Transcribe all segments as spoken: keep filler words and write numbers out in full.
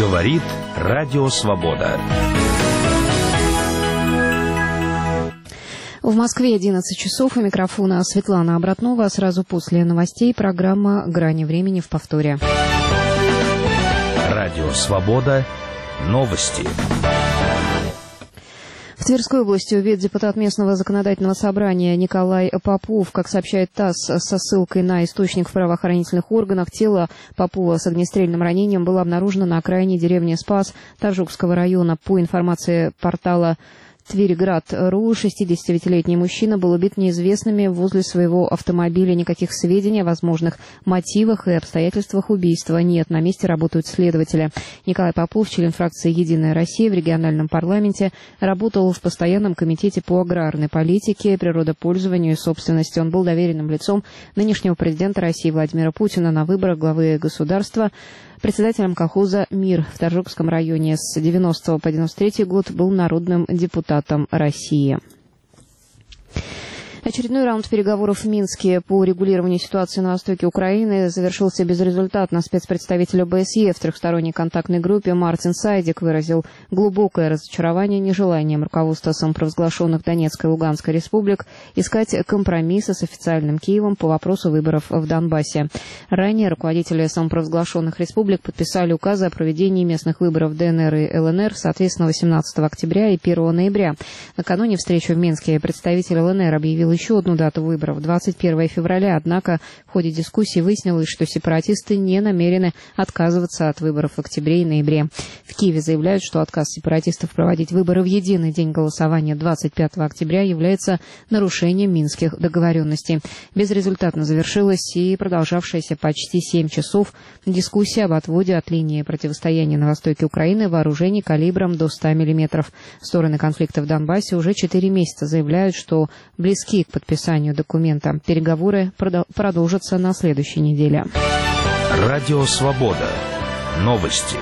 Говорит Радио Свобода. В Москве одиннадцать часов. У микрофона Светлана Обратнова. Сразу после новостей программа «Грани времени» в повторе. Радио Свобода. Новости. В Тверской области убит депутат местного законодательного собрания Николай Попов. Как сообщает ТАСС со ссылкой на источник в правоохранительных органах, тело Попова с огнестрельным ранением было обнаружено на окраине деревни Спас Торжокского района. По информации портала Твериград.ру, шестидесятипятилетний мужчина был убит неизвестными возле своего автомобиля. Никаких сведений о возможных мотивах и обстоятельствах убийства нет. На месте работают следователи. Николай Попов, член фракции «Единая Россия» в региональном парламенте, работал в постоянном комитете по аграрной политике, природопользованию и собственности. Он был доверенным лицом нынешнего президента России Владимира Путина на выборах главы государства. Председателем колхоза «Мир» в Торжокском районе с девяностого по девяносто третий год, был народным депутатом России. Очередной раунд переговоров в Минске по регулированию ситуации на востоке Украины завершился безрезультатно. Спецпредставитель ОБСЕ в трехсторонней контактной группе Мартин Сайдик выразил глубокое разочарование нежеланием руководства самопровозглашенных Донецкой и Луганской республик искать компромисса с официальным Киевом по вопросу выборов в Донбассе. Ранее руководители самопровозглашенных республик подписали указы о проведении местных выборов в ДНР и ЛНР, соответственно, восемнадцатого октября и первого ноября. Накануне встречи в Минске представитель ЛНР объявил еще одну дату выборов – двадцать первого февраля. Однако в ходе дискуссии выяснилось, что сепаратисты не намерены отказываться от выборов в октябре и ноябре. В Киеве заявляют, что отказ сепаратистов проводить выборы в единый день голосования двадцать пятого октября является нарушением минских договоренностей. Безрезультатно завершилась и продолжавшаяся почти семь часов дискуссия об отводе от линии противостояния на востоке Украины вооружений калибром до ста миллиметров. Стороны конфликта в Донбассе уже четыре месяца заявляют, что близки к подписанию документа. Переговоры продолжатся на следующей неделе. Радио Свобода. Новости.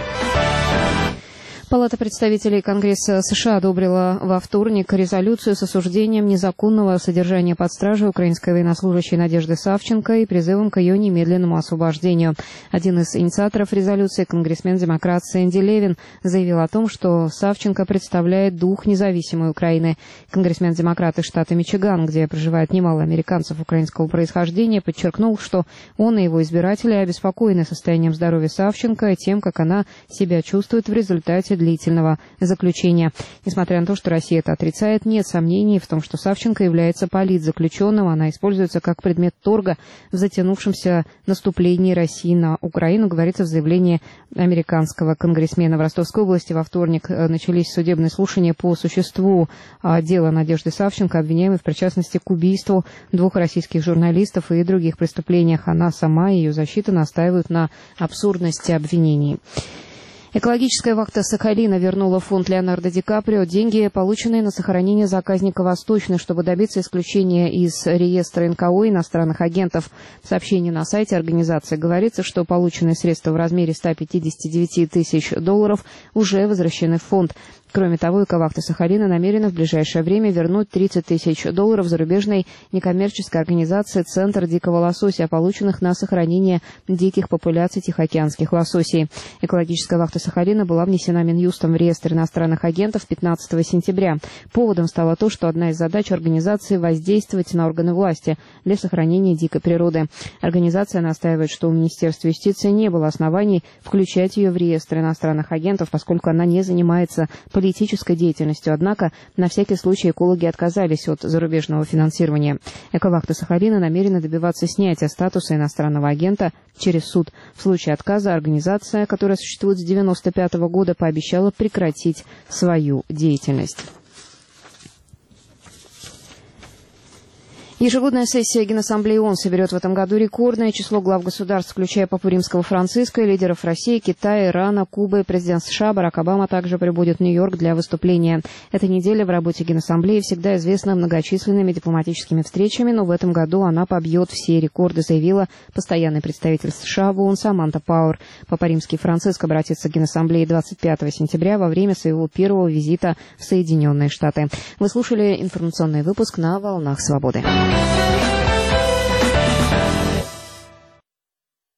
Палата представителей Конгресса США одобрила во вторник резолюцию с осуждением незаконного содержания под стражей украинской военнослужащей Надежды Савченко и призывом к ее немедленному освобождению. Один из инициаторов резолюции, конгрессмен-демократ Сэнди Левин, заявил о том, что Савченко представляет дух независимой Украины. Конгрессмен-демократ из штата Мичиган, где проживает немало американцев украинского происхождения, подчеркнул, что он и его избиратели обеспокоены состоянием здоровья Савченко и тем, как она себя чувствует в результате длительного заключения. Несмотря на то, что Россия это отрицает, нет сомнений в том, что Савченко является политзаключенным. Она используется как предмет торга в затянувшемся наступлении России на Украину, говорится в заявлении американского конгрессмена. В Ростовской области во вторник начались судебные слушания по существу дела Надежды Савченко, обвиняемой в причастности к убийству двух российских журналистов и других преступлениях. Она сама и ее защита настаивают на абсурдности обвинений. Экологическая вахта Сахалина вернула в фонд Леонардо Ди Каприо деньги, полученные на сохранение заказника «Восточный», чтобы добиться исключения из реестра эн ка о иностранных агентов. В сообщении на сайте организации говорится, что полученные средства в размере ста пятидесяти девяти тысяч долларов уже возвращены в фонд. Кроме того, Эковахта Сахалина намерена в ближайшее время вернуть тридцать тысяч долларов зарубежной некоммерческой организации «Центр дикого лосося», полученных на сохранение диких популяций тихоокеанских лососей. Экологическая вахта Сахалина была внесена Минюстом в реестр иностранных агентов пятнадцатого сентября. Поводом стало то, что одна из задач организации – воздействовать на органы власти для сохранения дикой природы. Организация настаивает, что у Министерства юстиции не было оснований включать ее в реестр иностранных агентов, поскольку она не занимается политической деятельностью. Однако, на всякий случай экологи отказались от зарубежного финансирования. Эковахта Сахалина намерена добиваться снятия статуса иностранного агента через суд. В случае отказа организация, которая существует с девяносто пятого года, пообещала прекратить свою деятельность. Ежегодная сессия Генассамблеи ООН соберет в этом году рекордное число глав государств, включая Папу Римского Франциска, лидеров России, Китая, Ирана, Кубы. Президент США Барак Обама также прибудет в Нью-Йорк для выступления. Эта неделя в работе Генассамблеи всегда известна многочисленными дипломатическими встречами, но в этом году она побьет все рекорды, заявила постоянный представитель США в ООН Саманта Пауэр. Папа Римский Франциск обратится к Генассамблее двадцать пятого сентября во время своего первого визита в Соединенные Штаты. Вы слушали информационный выпуск на «Волнах Свободы».